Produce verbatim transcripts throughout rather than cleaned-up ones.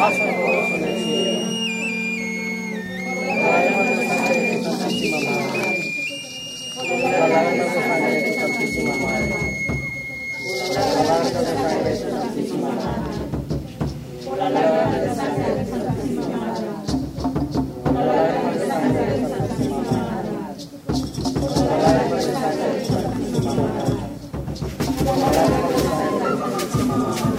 paz a todos en el cielo. Traemos de sangre de tu Santísima Madre. Traemos de sangre de tu Santísima Madre. Traemos de sangre de tu Santísima Madre. Traemos de sangre de tu Santísima Madre. Traemos de sangre de tu Santísima Madre. Traemos de sangre de tu Santísima Madre. Traemos de sangre de tu Santísima Madre.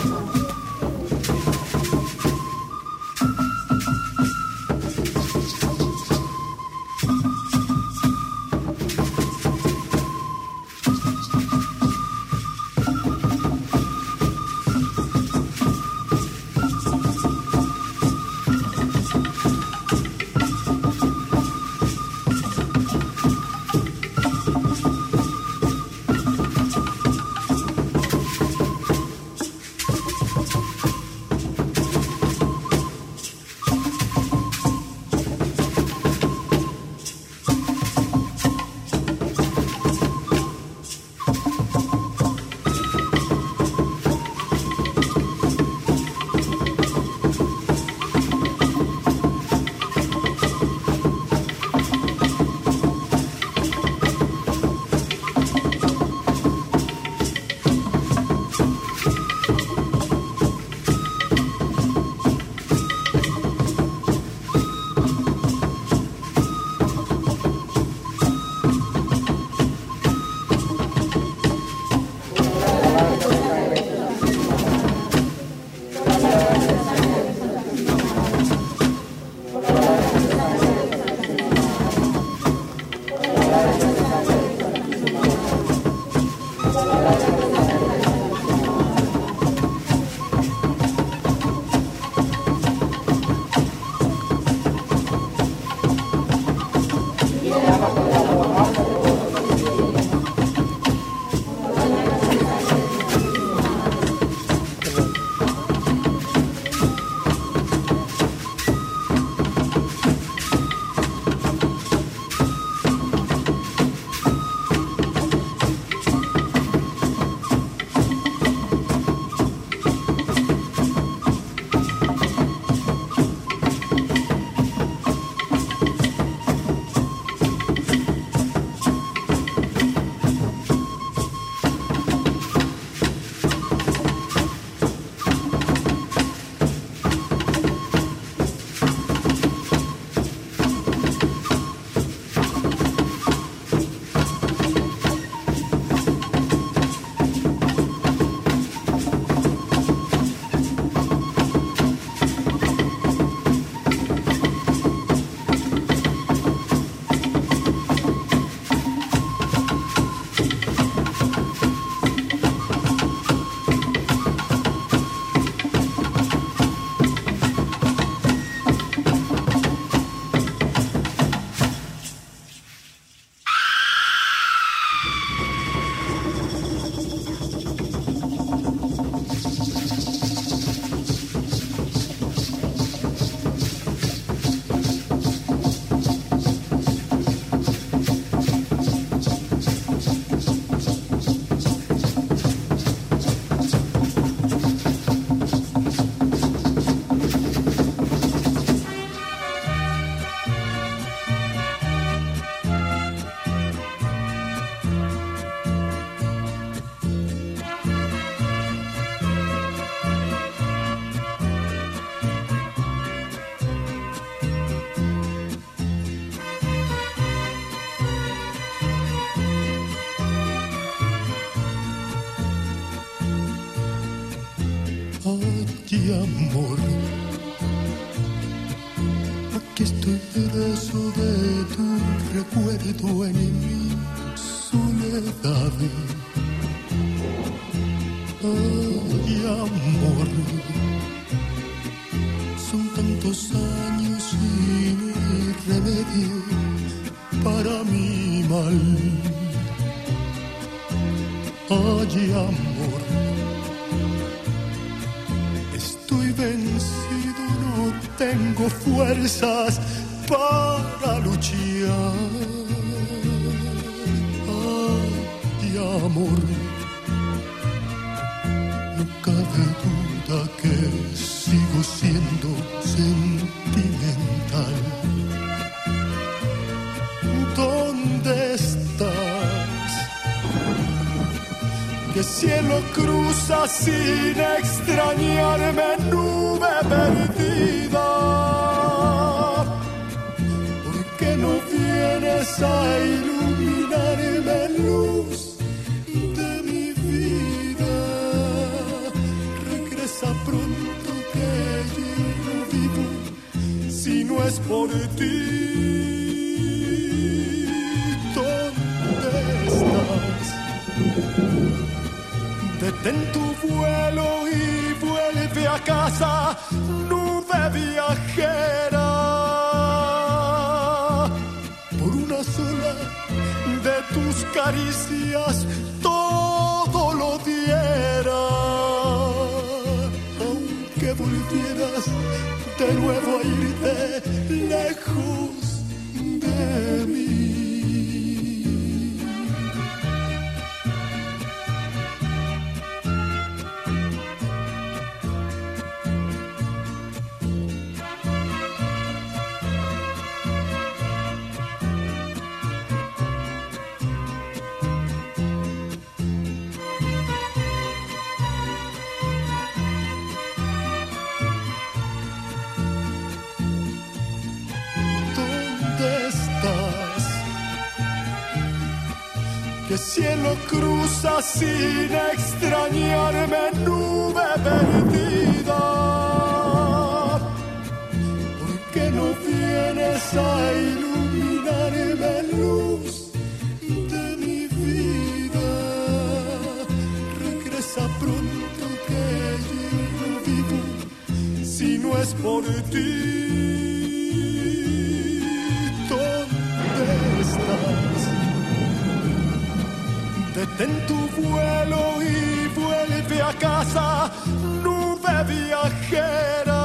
Ay, amor, aquí estoy preso de tu recuerdo en mi soledad. Ay, amor, son tantos años sin remedio para mi mal. Ay, amor, estoy vencido, no tengo fuerzas para luchar. Ay, amor, no cabe duda que sigo siendo cielo cruza sin extrañarme, nube perdida. ¿Por qué no vienes a iluminarme, luz de mi vida? Regresa pronto que yo no vivo si no es por ti. ¿Dónde estás? Detén tu vuelo y vuelve a casa, nube viajera. Por una sola de tus caricias todo lo diera. Aunque volvieras de nuevo a irte lejos de mí. Que cielo cruza sin extrañarme, nube perdida. ¿Por qué no vienes a iluminarme, luz de mi vida? Regresa pronto que yo no vivo si no es por ti. ¿Dónde estás? Detén tu vuelo y vuelve a casa, nube viajera.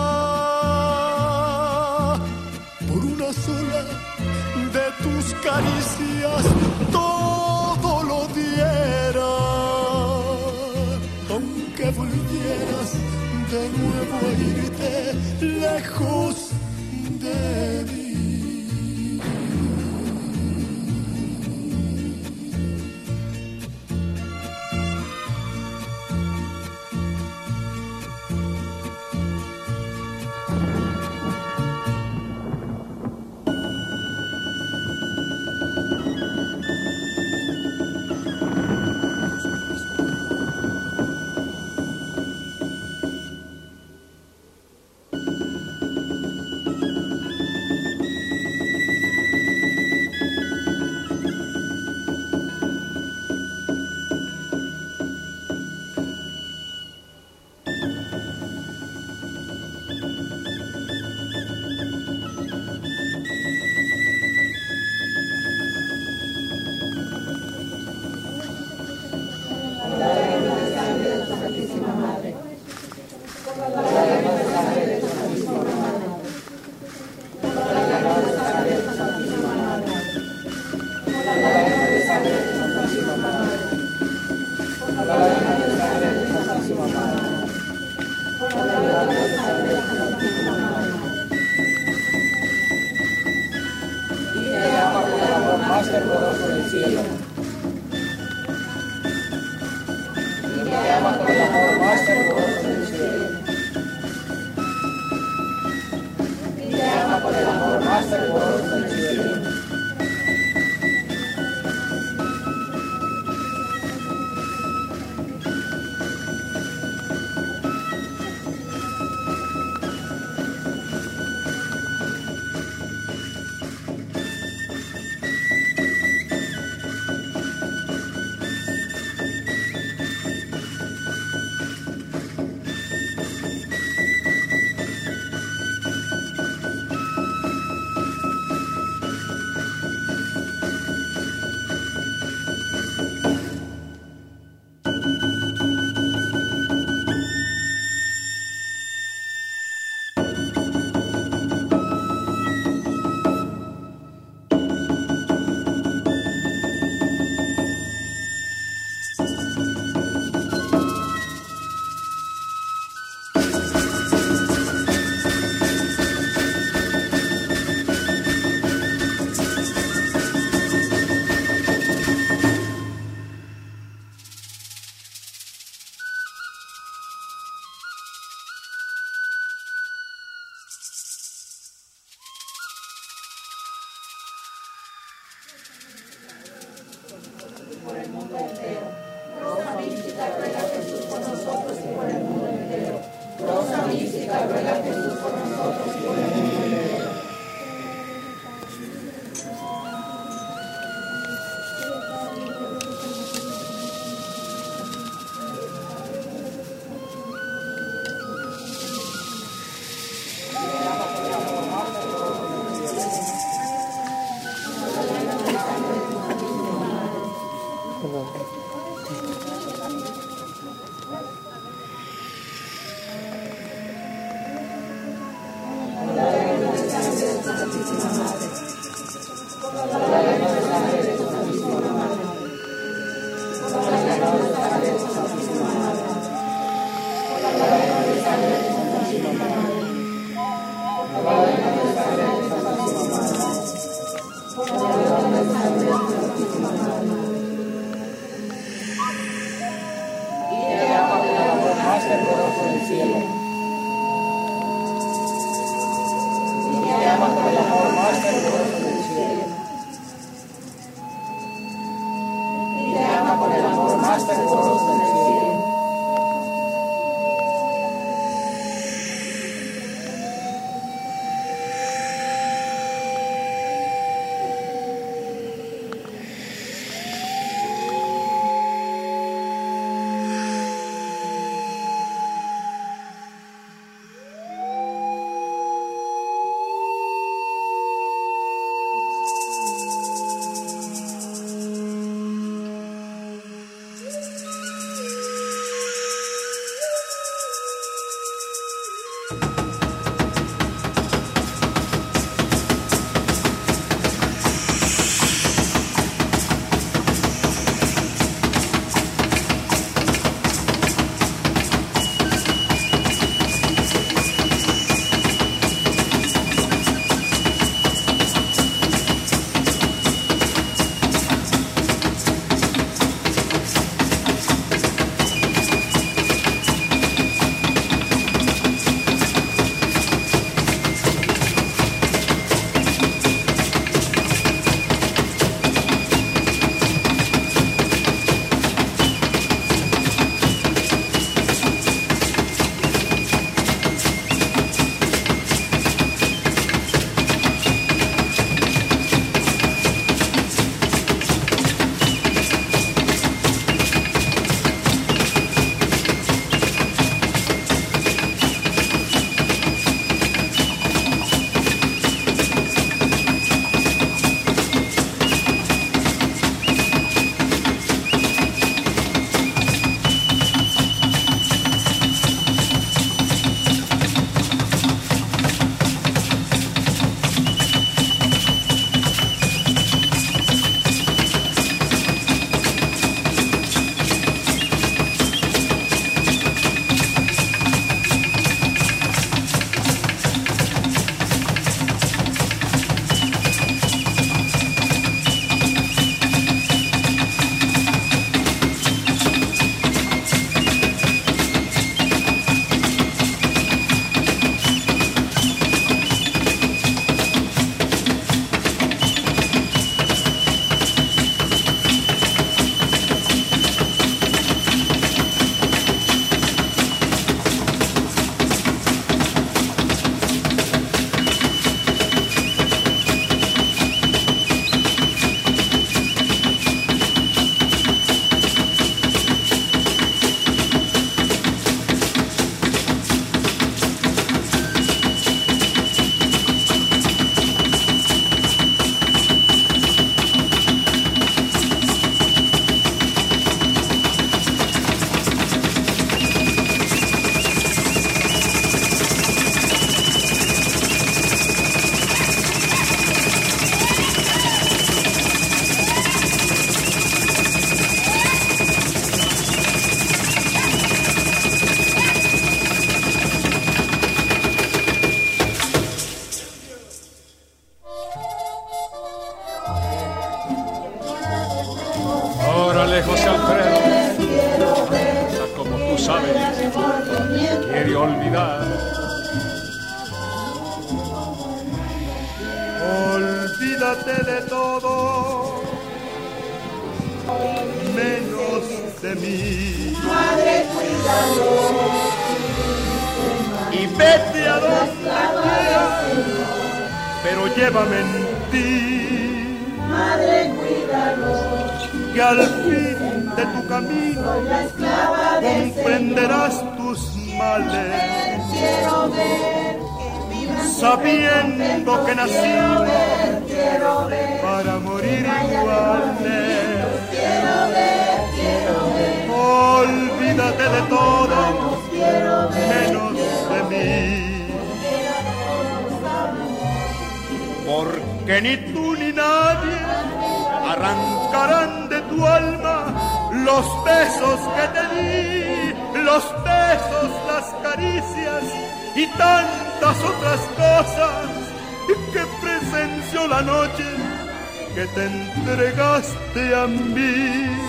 Por una sola de tus caricias todo lo diera. Aunque volvieras de nuevo a irte lejos de mí. por el mundo entero. Rosa mística, ruega Jesús por nosotros y por el mundo entero. Rosa mística, ruega Jesús por nosotros y por el mundo entero. Órale, José Alfredo, como tú sabes, quiere olvidar Olvídate de todo, menos de mí. Madre, cuídalo. Y vete a donde quieras, pero llévame en ti. Madre, cuídalo. Que al fin de tu camino comprenderás tus males. Quiero ver, sabiendo que nacimos quiero ver, para morir iguales. quiero ver, quiero ver. Olvídate de todo, menos de mí. Porque ni tú ni nadie arrancarán de tu alma los besos que te di, los besos, las caricias y tantas otras cosas que presenció la noche que te entregaste a mí.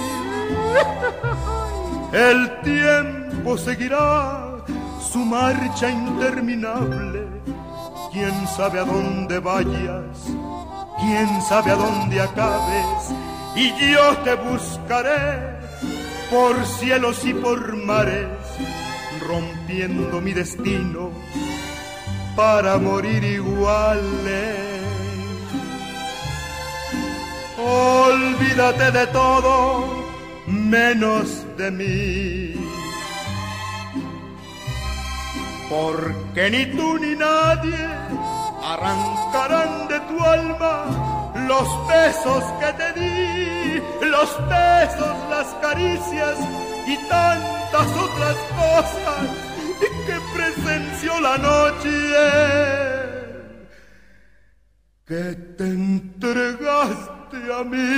El tiempo seguirá su marcha interminable. Quién sabe a dónde vayas, quién sabe a dónde acabes, y yo te buscaré por cielos y por mares, rompiendo mi destino para morir iguales. Olvídate de todo, menos de mí. Porque ni tú ni nadie arrancarán de tu alma los besos que te di, los besos, las caricias y tantas otras cosas que presenció la noche que te entregaste a mí.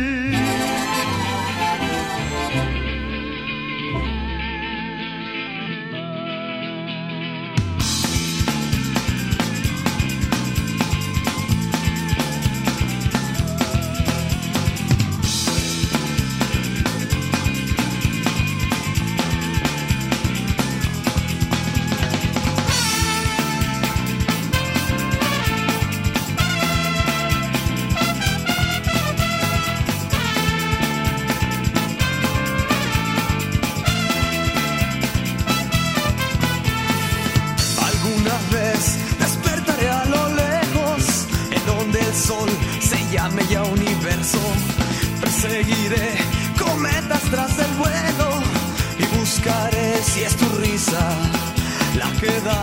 Ya universo, perseguiré cometas tras el vuelo y buscaré si es tu risa la que da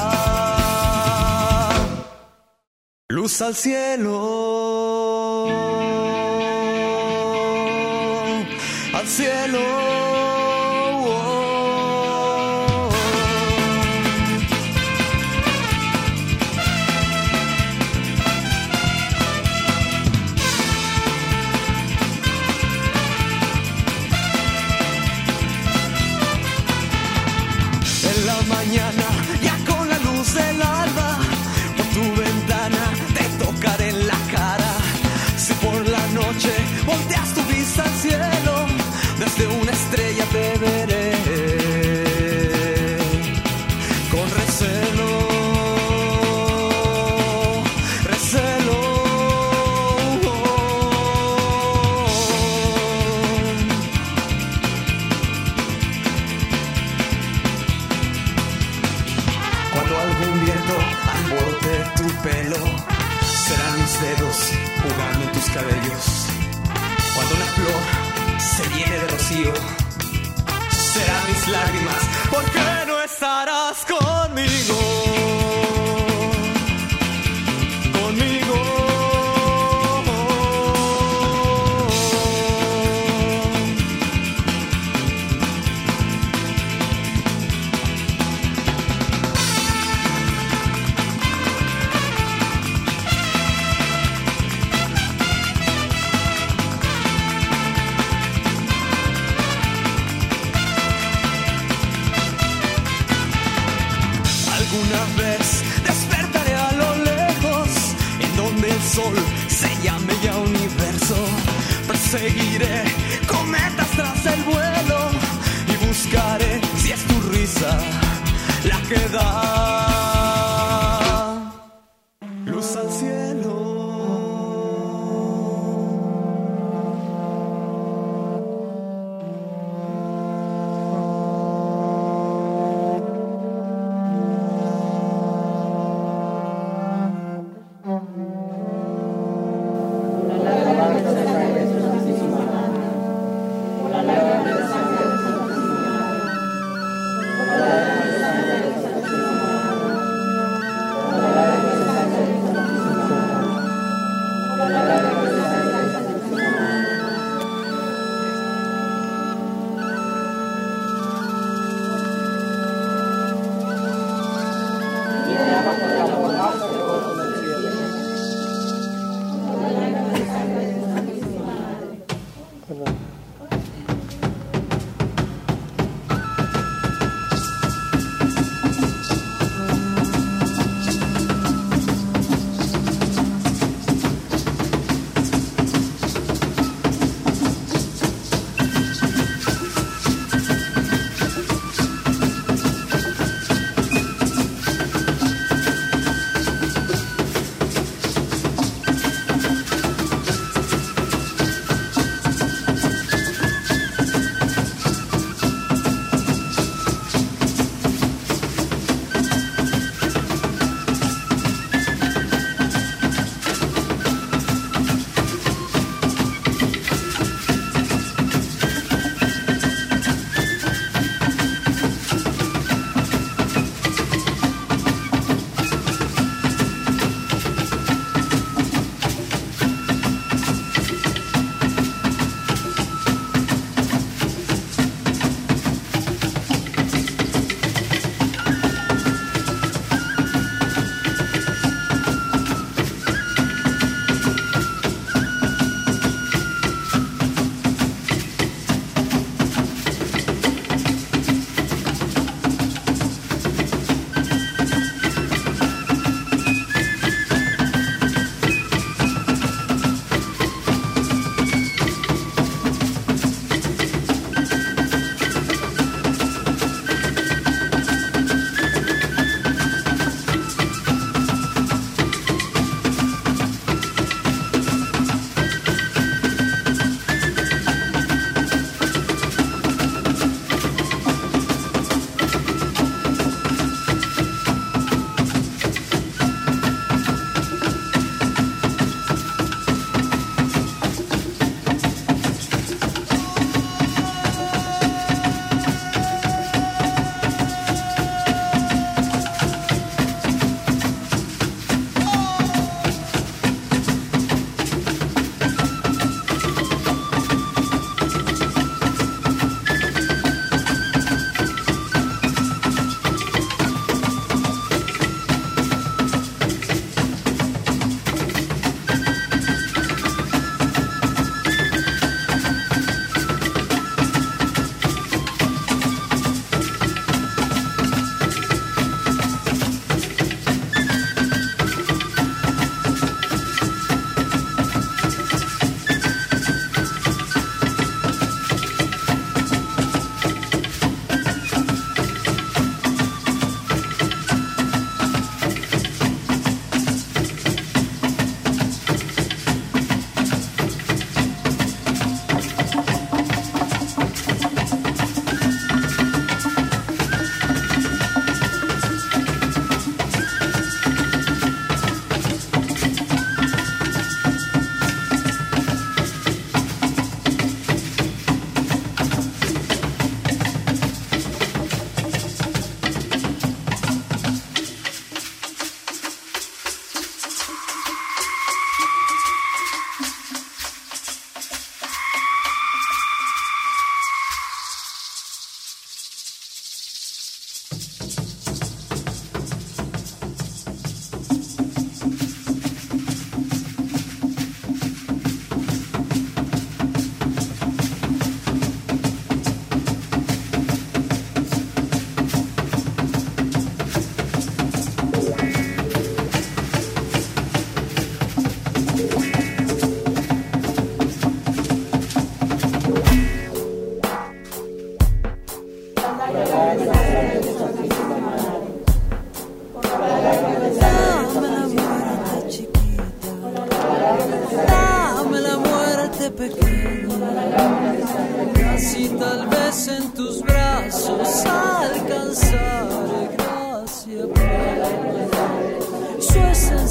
luz al cielo, al cielo. Mañana, ya con la luz del alba, por tu ventana te tocaré en la cara. Si por la noche volteas tu vista al cielo, desde una estrella te veré con recelo, recelo. Tu pelo serán mis dedos jugando en tus cabellos. Cuando una flor se llene de rocío, serán mis lágrimas, porque no estarás conmigo, conmigo. Alguna vez despertaré a lo lejos, en donde el sol se llame ya universo. Perseguiré cometas tras el vuelo y buscaré si es tu risa la que da luz al cielo.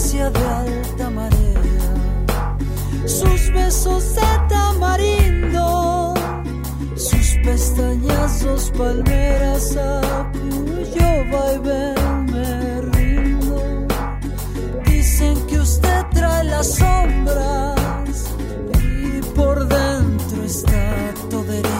caricia de alta marea, sus besos de tamarindo, sus pestañazos palmeras a cuyo vaivén me rindo. Dicen que usted trae las sombras y por dentro está toda herida.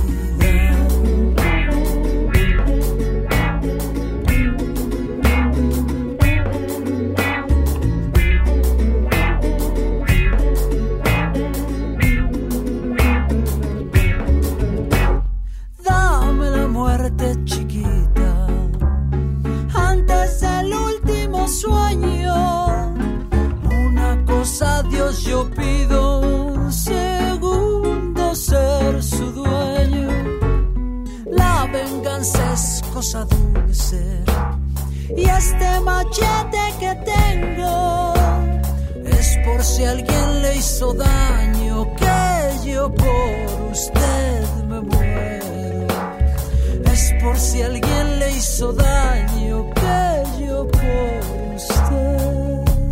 Chiquita, antes del último sueño, una cosa a Dios yo pido, un segundo ser su dueño. La venganza es cosa dulce y este machete que tengo es por si alguien le hizo daño, que yo por usted me muero. Es por si alguien le hizo daño, que yo por usted.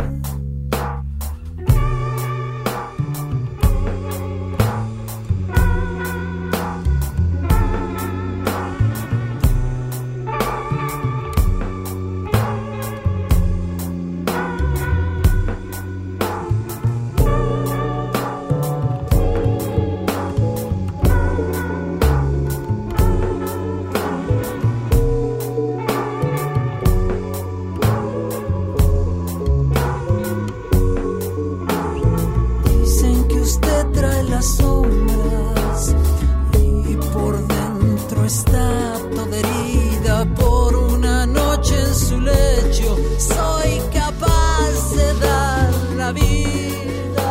Sombras y por dentro está toda herida. Por una noche en su lecho soy capaz de dar la vida.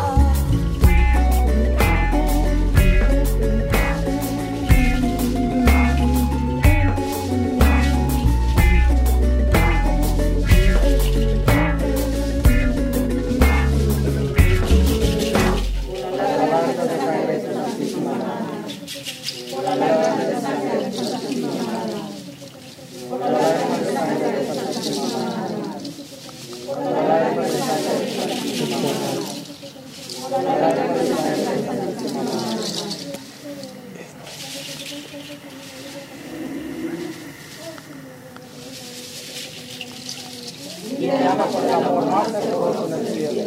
Y te ama con el amor más fervoroso del cielo.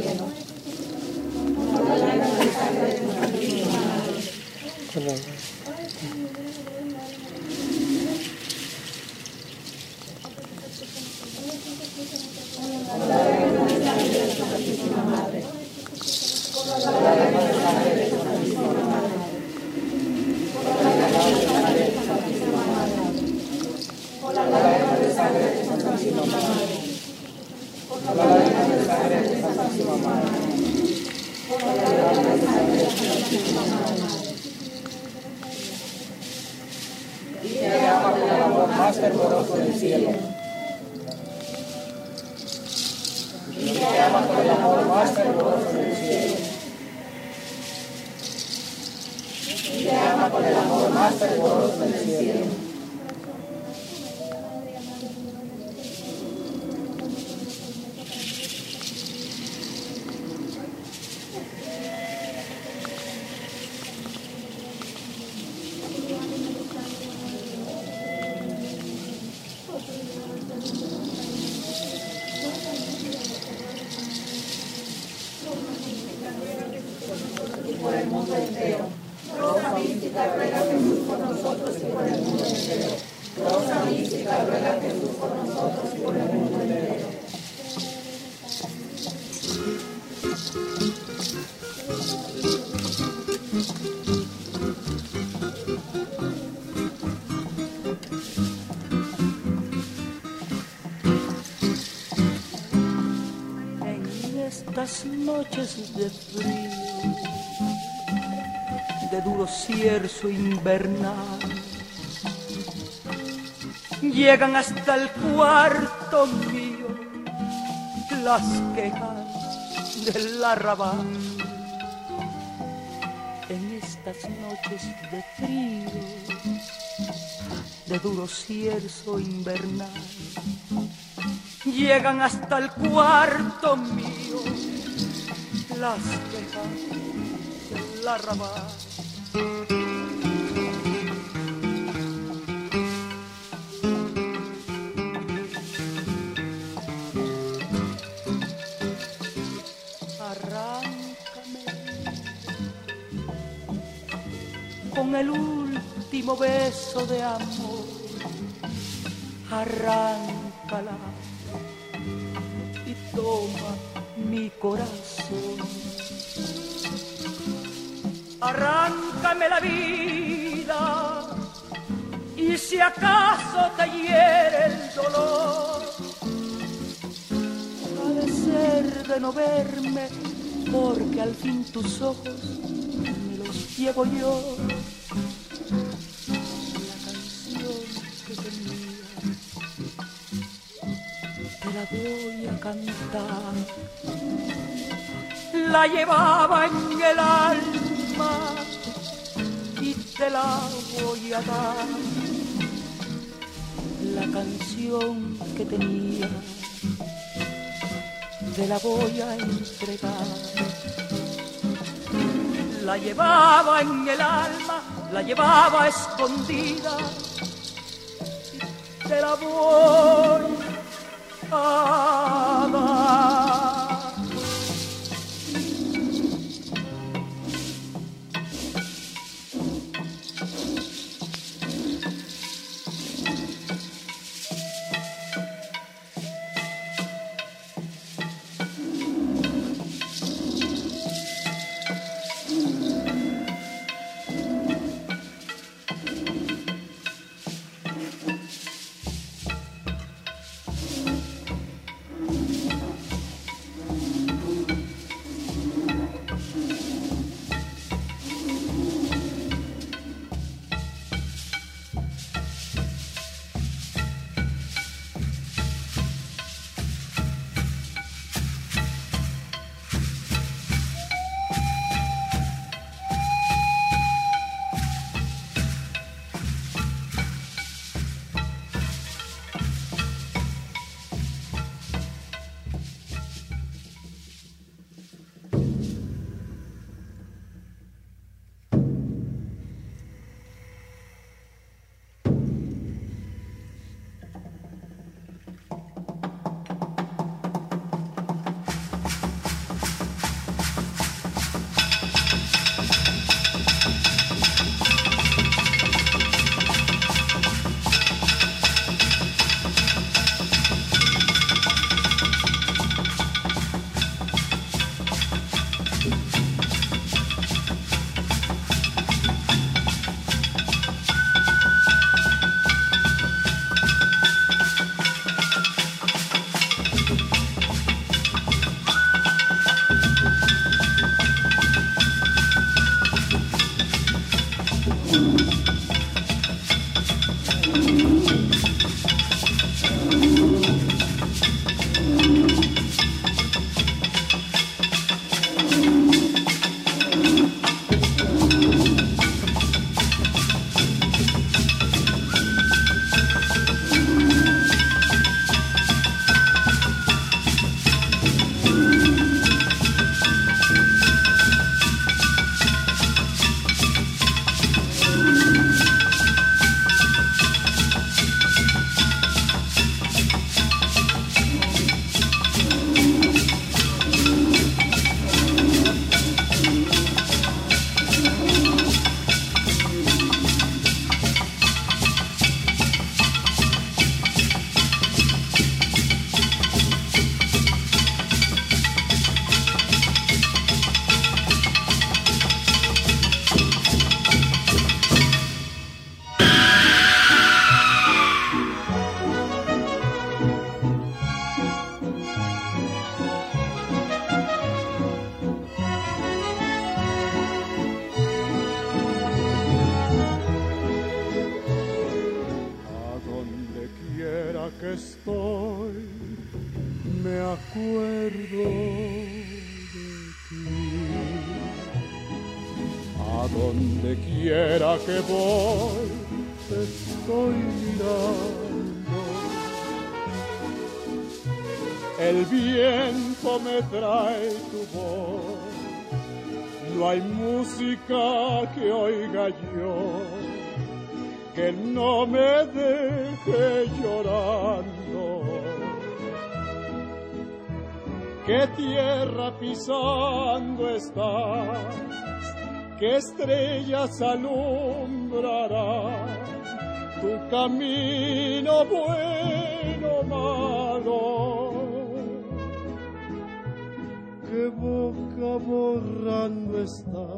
Más fervoroso del cielo. Y te ama con el amor más fervoroso del cielo. Y te ama con el amor más fervoroso del cielo. Por el mundo entero. Rosa mística, ruega Jesús por nosotros y por el mundo entero. Rosa mística, ruega Jesús por nosotros y por el mundo entero. En estas noches de frío, de duro cierzo invernal, llegan hasta el cuarto mío las quejas del arrabal. En estas noches de frío, de duro cierzo invernal, llegan hasta el cuarto mío las quejas del arrabal. Arráncame con el último beso de amor, arráncala y toma mi corazón. Arráncame la vida y si acaso te hiere el dolor, ha de ser de no verme, porque al fin tus ojos me los llevo yo. La canción que tenía te la voy a cantar, la llevaba en el alma y te la voy a dar. La canción que tenía te la voy a entregar. La llevaba en el alma, la llevaba escondida y te la voy a dar. Donde quiera que voy, te estoy mirando. El viento me trae tu voz, no hay música que oiga yo que no me deje llorando. ¿Qué tierra pisando estás? ¿Qué estrellas alumbrará tu camino bueno o malo? ¿Qué boca borrando está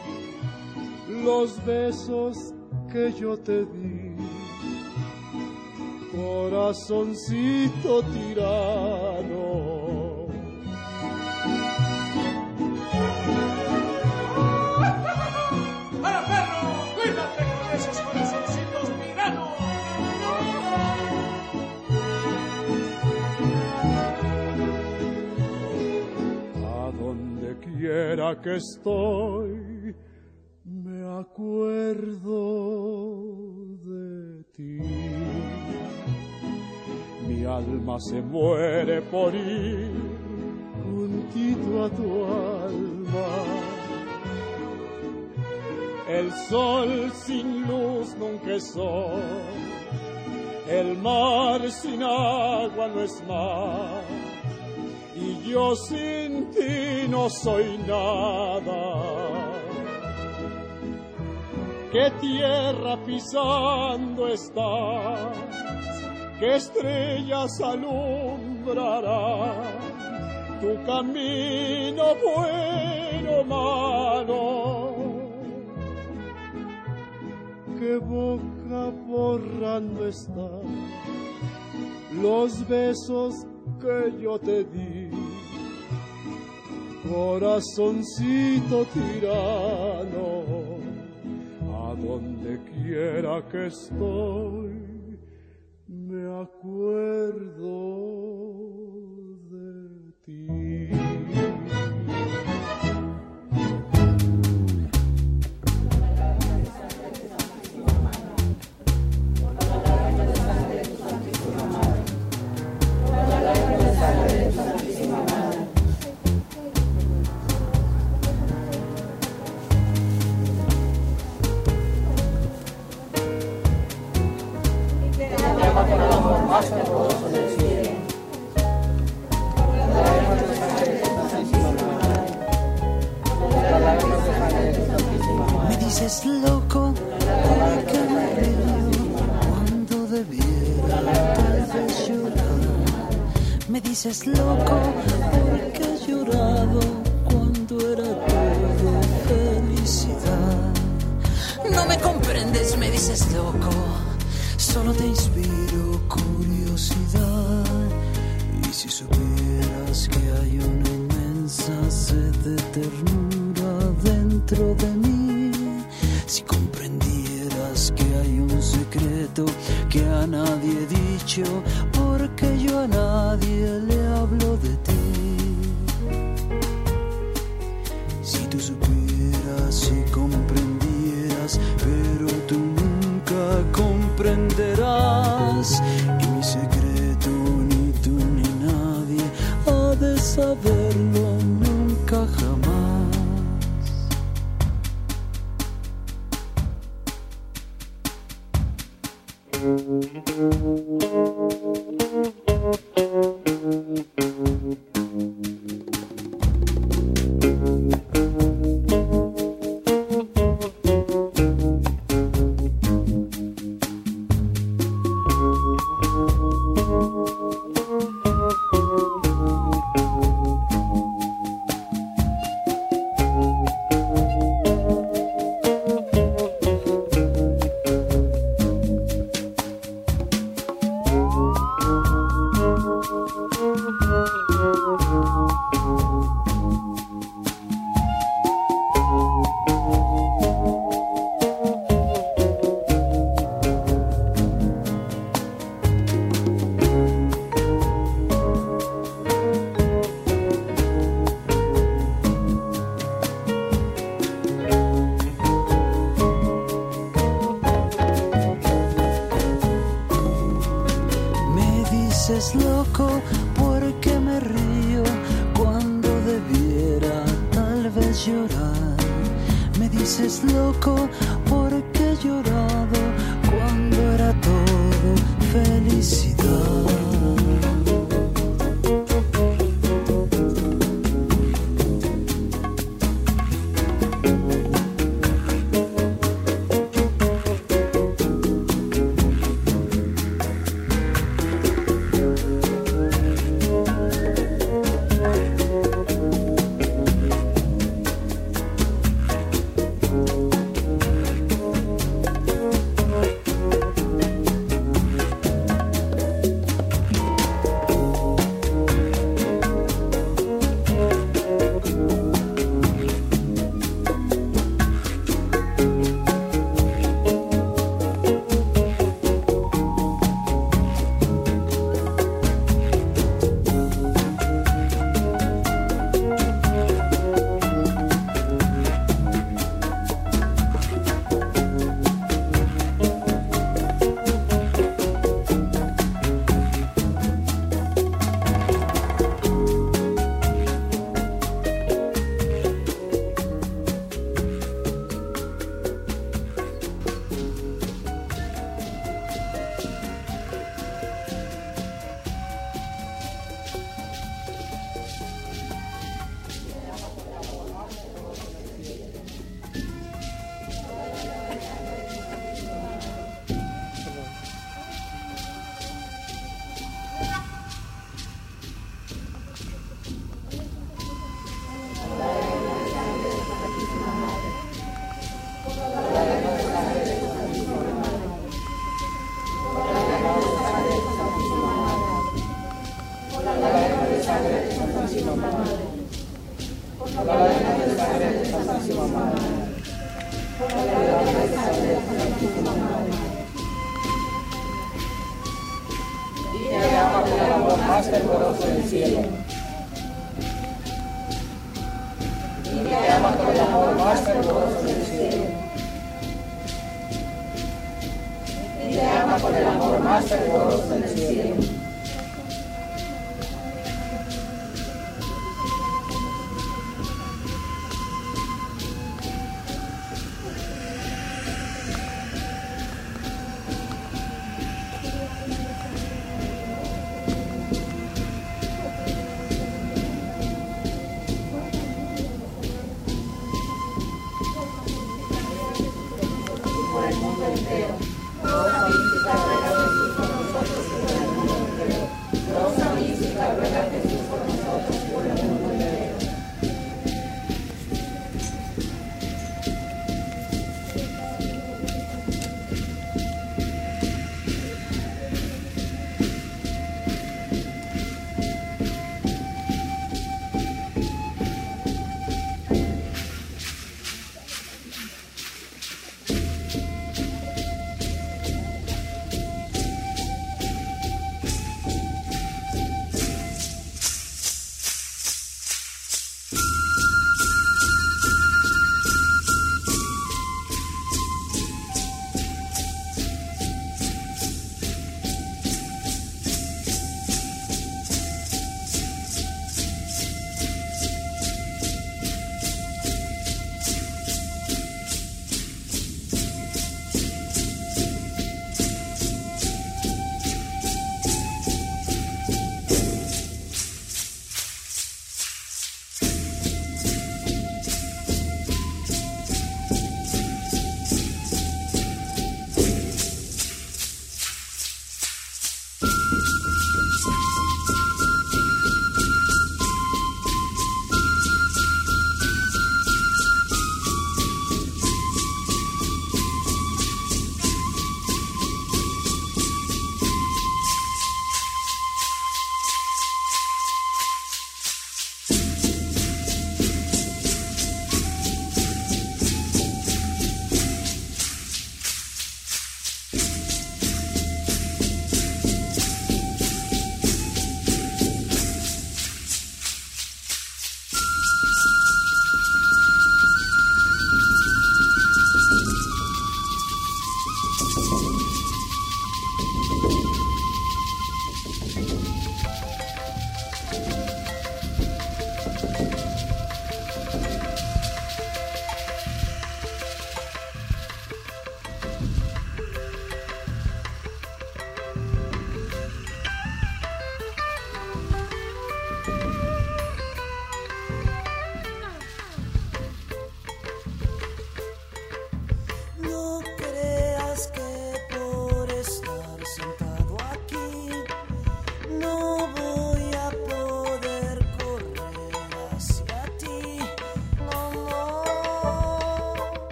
los besos que yo te di? Corazoncito tirano. ¡Para perro! ¡Cuídate con esos corazoncitos tiranos! A donde quiera que estoy, me acuerdo de ti. Mi alma se muere por ir juntito a tu alma. El sol sin luz nunca es sol, el mar sin agua no es mar, y yo sin ti no soy nada. ¿Qué tierra pisando estás? ¿Qué estrellas alumbrará tu camino bueno o malo? ¿Qué boca borrando está los besos que yo te di? Corazoncito tirano, a donde quiera que estoy, me acuerdo de ti. Me dices loco porque me río cuando debiera tal vez llorar. Me dices loco porque he llorado cuando era todo felicidad. No me comprendes, me dices loco, solo te inspiro curiosidad. Y si supieras que hay una inmensa sed de ternura dentro de mí, si comprendieras que hay un secreto que a nadie he dicho, porque yo a nadie le hablo de ti. Si tú supieras y comprendieras, pero tú nunca comprenderás, y mi secreto ni tú ni nadie ha de saberlo nunca jamás. veces loco porque he llorado cuando era todo felicidad. Por el mundo entero, todos los que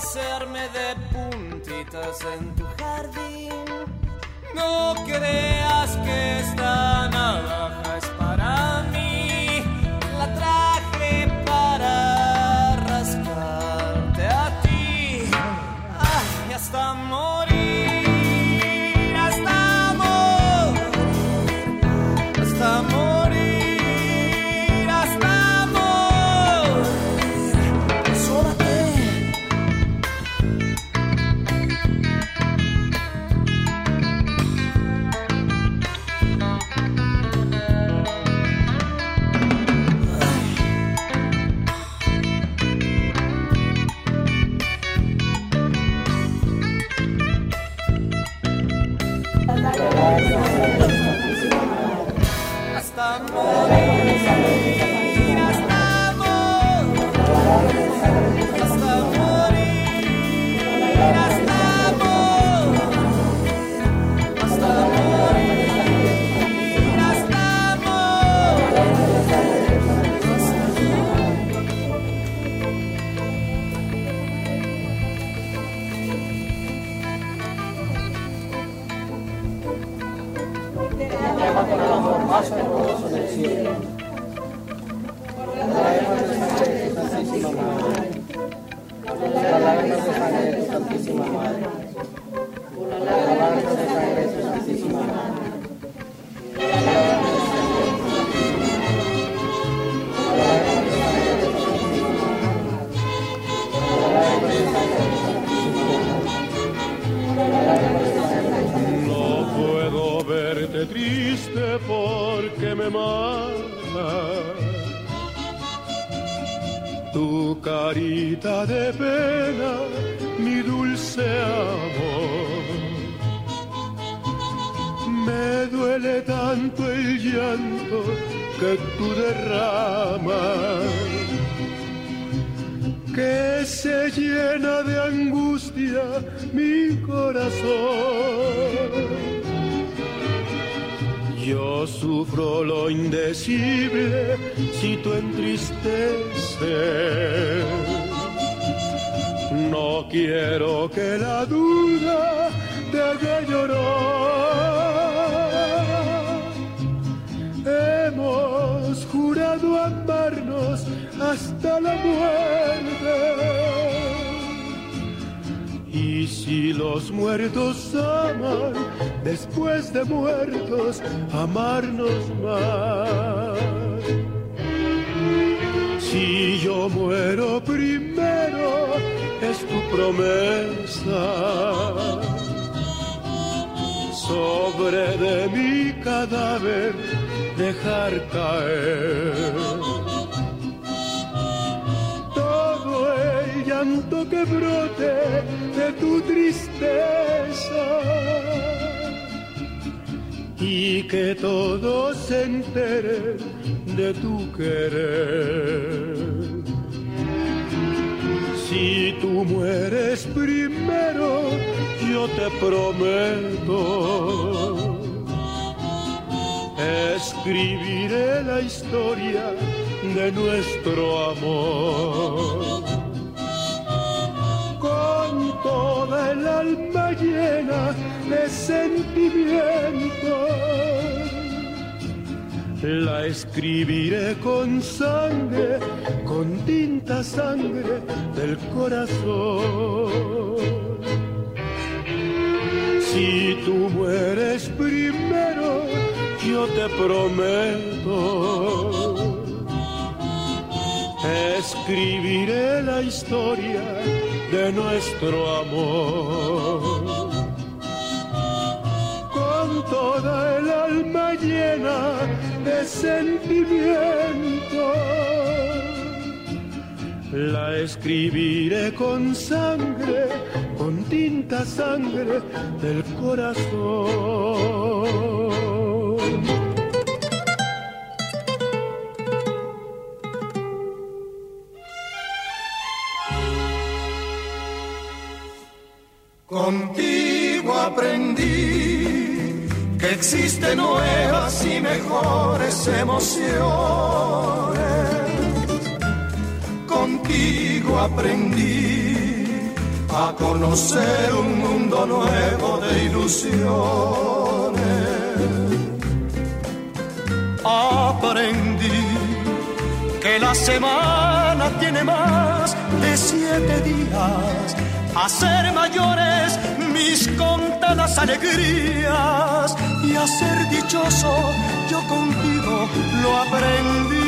hacerme de puntitas en tu jardín. No creas que esta navaja es para mí, la traje para rascarte a ti. Ay, hasta morir, hasta morir, hasta morir, hasta morir. Sóbate. Hasta morir, hasta morir, hasta morir, hasta morir, hasta morir, hasta Con el amor más fervoroso del cielo. Por las lágrimas de sangre de tu Santísima Madre. Por las lágrimas de sangre de tu Santísima Madre. Por las lágrimas de sangre de tu Santísima Madre. No puedo verte triste porque me mata tu carita de pena, mi dulce amor. Me duele tanto el llanto que tú derramas, que se llena de angustia mi corazón. Yo sufro lo indecible si tú entristeces. No quiero que la duda te haga llorar. Hemos jurado amarnos hasta la muerte. Y si los muertos aman, después de muertos, amarnos más. Si yo muero primero, es tu promesa. Sobre de mi cadáver, dejar caer llanto que brote de tu tristeza y que todos se enteren de tu querer. Si tú mueres primero, yo te prometo, escribiré la historia de nuestro amor. Toda el alma llena de sentimiento, la escribiré con sangre, con tinta sangre del corazón. Si tú mueres primero, yo te prometo, escribiré la historia de nuestro amor. Con toda el alma llena de sentimiento, la escribiré con sangre, con tinta sangre del corazón. Contigo aprendí que existen nuevas y mejores emociones. Contigo aprendí a conocer un mundo nuevo de ilusiones. Aprendí que la semana tiene más de siete días, a ser mayores mis contadas alegrías, y a ser dichoso yo contigo lo aprendí.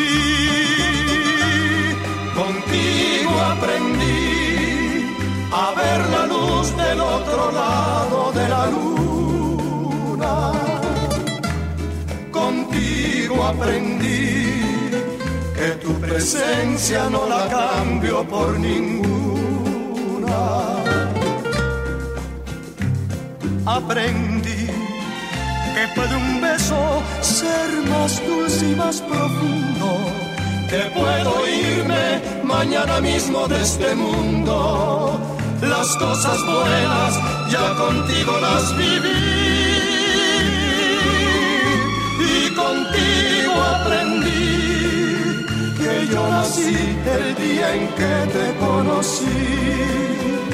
Contigo aprendí a ver la luz del otro lado de la luna. Contigo aprendí que tu presencia no la cambio por ninguna. Aprendí que puede un beso ser más dulce y más profundo, que puedo irme mañana mismo de este mundo. Las cosas buenas ya contigo las viví, y contigo aprendí que yo nací el día en que te conocí.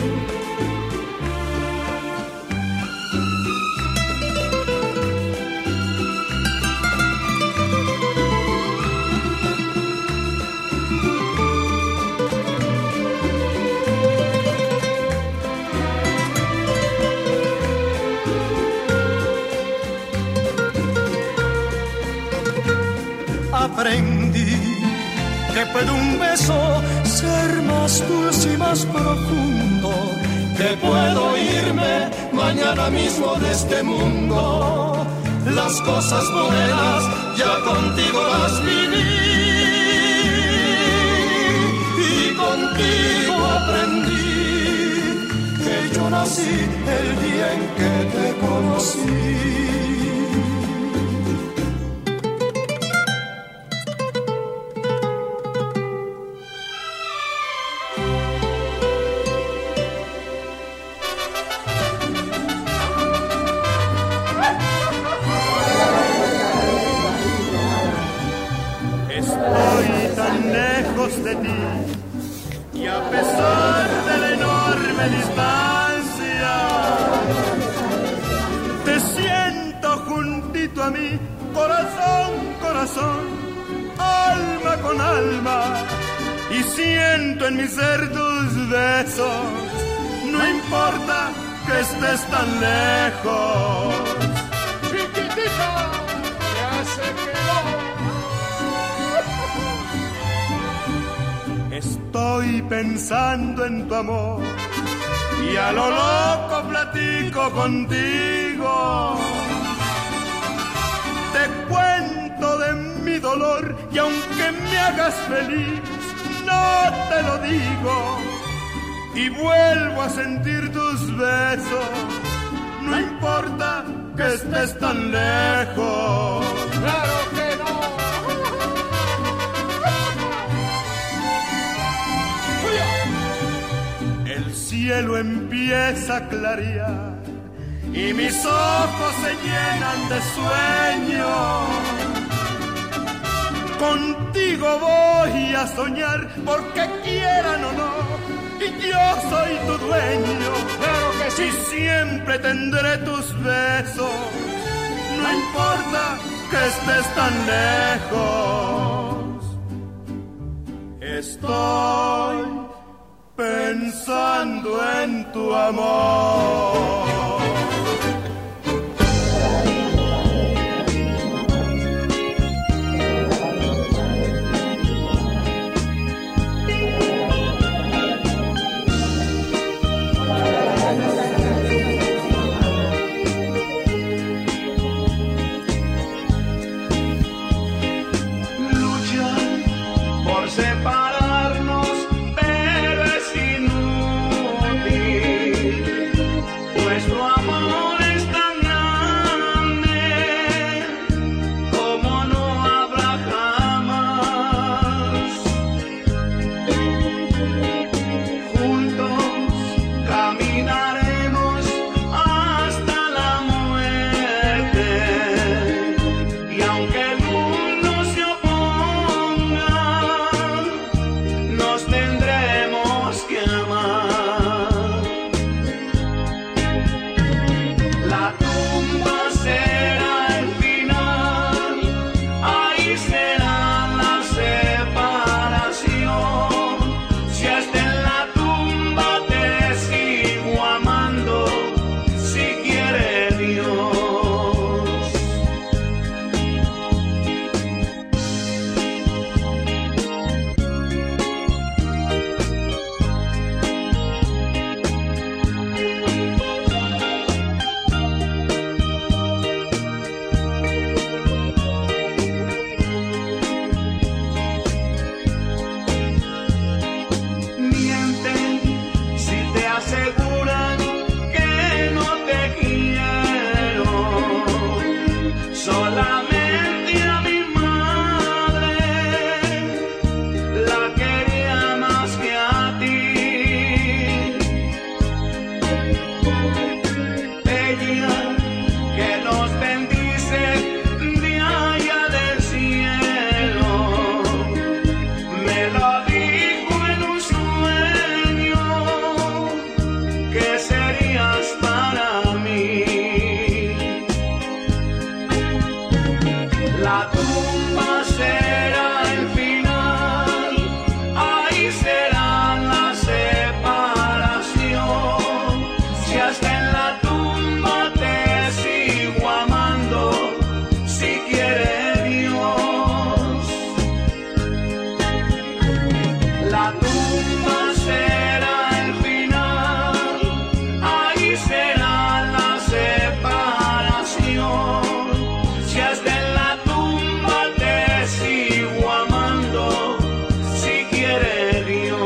Aprendí que puede un beso ser más dulce y más profundo, que puedo irme mañana mismo de este mundo. Las cosas buenas ya contigo las viví, y contigo aprendí que yo nací el día en que te conocí. De ti, y a pesar de la enorme distancia, te siento juntito a mí, corazón, corazón, alma con alma, y siento en mi ser tus besos, no importa que estés tan lejos. Chiquitita, ya se quedó. Estoy pensando en tu amor y a lo loco platico contigo. Te cuento de mi dolor y aunque me hagas feliz, no te lo digo. Y vuelvo a sentir tus besos, no importa que estés tan lejos. ¡Claro que no! El cielo empieza a clarear y mis ojos se llenan de sueño. Contigo voy a soñar porque quieran o no, y yo soy tu dueño. ¡Claro que sí! Y siempre tendré tus besos, no importa que estés tan lejos. Estoy pensando en tu amor. Separarnos, pero es inútil. Nuestro amor es tan grande como no habrá jamás. Juntos caminaremos hasta la muerte, y aunque el mundo se oponga, nos tendremos que amar. hasta en la tumba te sigo amando, si quiere Dios. La tumba será el final, ahí será la separación. Si hasta en la tumba te sigo amando, si quiere Dios.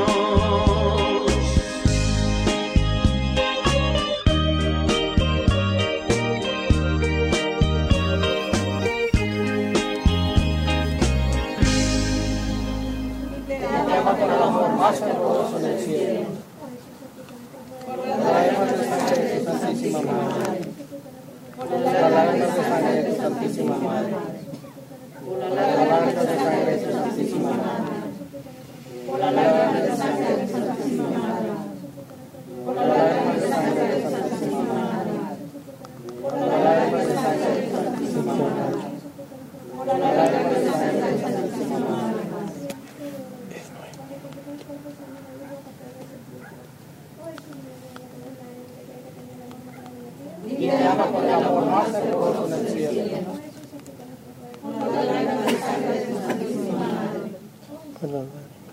Más fervoroso en el cielo. Por la lágrima de sangre de tu Santísima Madre. Por la lágrima de sangre de tu Santísima Madre. Por la lágrima de sangre de tu Santísima Madre. Por la lágrima de sangre de tu Santísima Madre. Por la lágrima de sangre de tu Santísima Madre. Por la lágrima de sangre de tu Santísima Madre. Por la lágrima de sangre de tu Santísima Madre. Y te ama con el amor más fervoroso en el cielo. Por la lágrima de sangre de tu Santísima Madre. Perdón.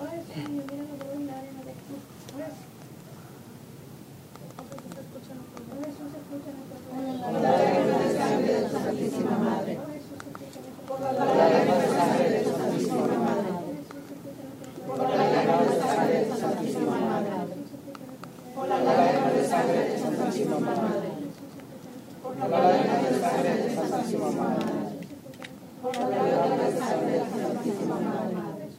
Por la lágrima de sangre de tu Santísima Madre. Por la lágrima de sangre de tu Santísima Madre. Por la lágrima de sangre de tu Santísima Madre. Por la lágrima de sangre de tu Santísima Madre. Por la lágrima de sangre de tu Santísima Madre. Por la lágrima de sangre de tu Santísima Madre.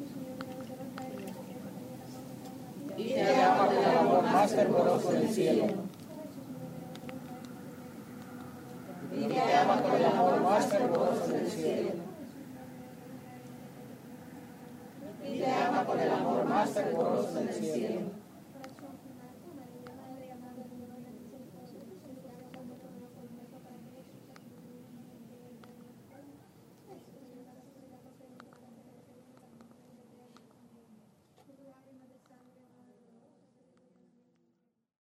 Y te ama con el amor más fervoroso del cielo. Y te ama con el amor más fervoroso del cielo. Y te ama con el amor más fervoroso del cielo.